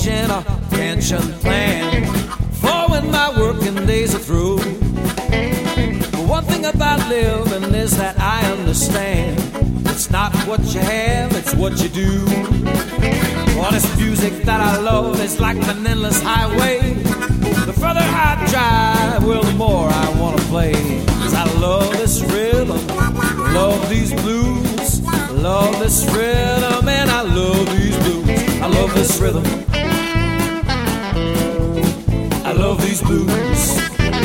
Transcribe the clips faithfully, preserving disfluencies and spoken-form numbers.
mortgage and a pension plan for when my working days are through. But one thing about living is that I understand it's not what you have, it's what you do. All this music that I love is like an endless highway. The further I drive, well, the more I want to play. 'Cause I love this rhythm, love these blues, love this rhythm, and I love these blues. I love this rhythm, I love these blues.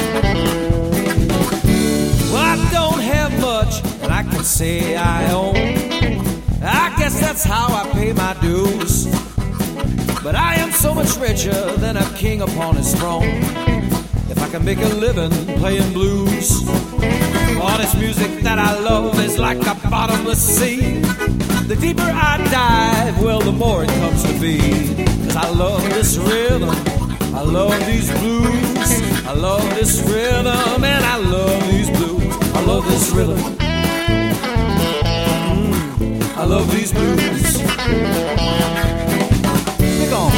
Well, I don't have much that I can say I own. I guess that's how I pay my dues. But I am so much richer than a king upon his throne if I can make a living playing blues. All this music that I love is like a bottomless sea. The deeper I dive, well, the more it comes to be. 'Cause I love this rhythm, I love these blues, I love this rhythm, and I love these blues. I love this rhythm, mm, I love these blues. Pick on.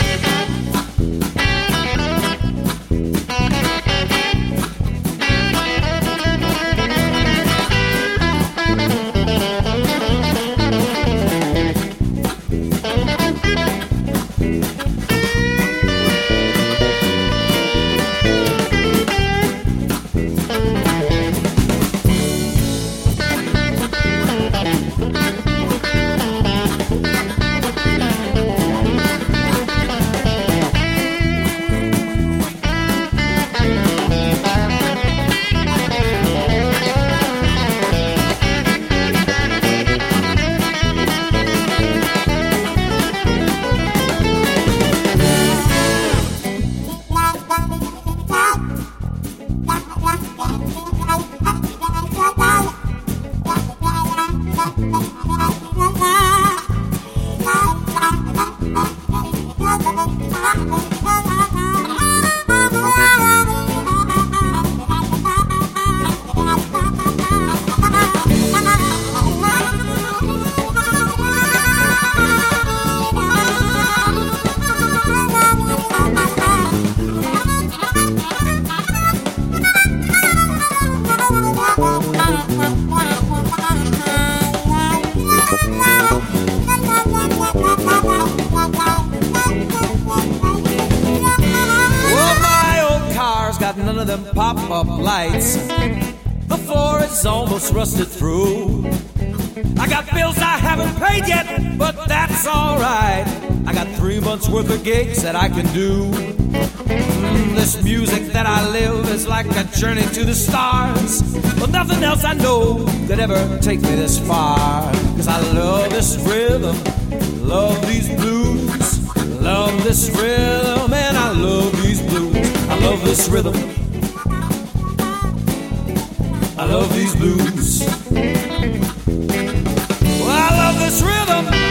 None of them pop-up lights. The floor is almost rusted through. I got bills I haven't paid yet, but that's alright. I got three months worth of gigs that I can do. Mm, this music that I live is like a journey to the stars. But nothing else I know could ever take me this far. 'Cause I love this rhythm, love these blues, love this rhythm, and I love these blues. I love this rhythm, I love these blues. Well, I love this rhythm,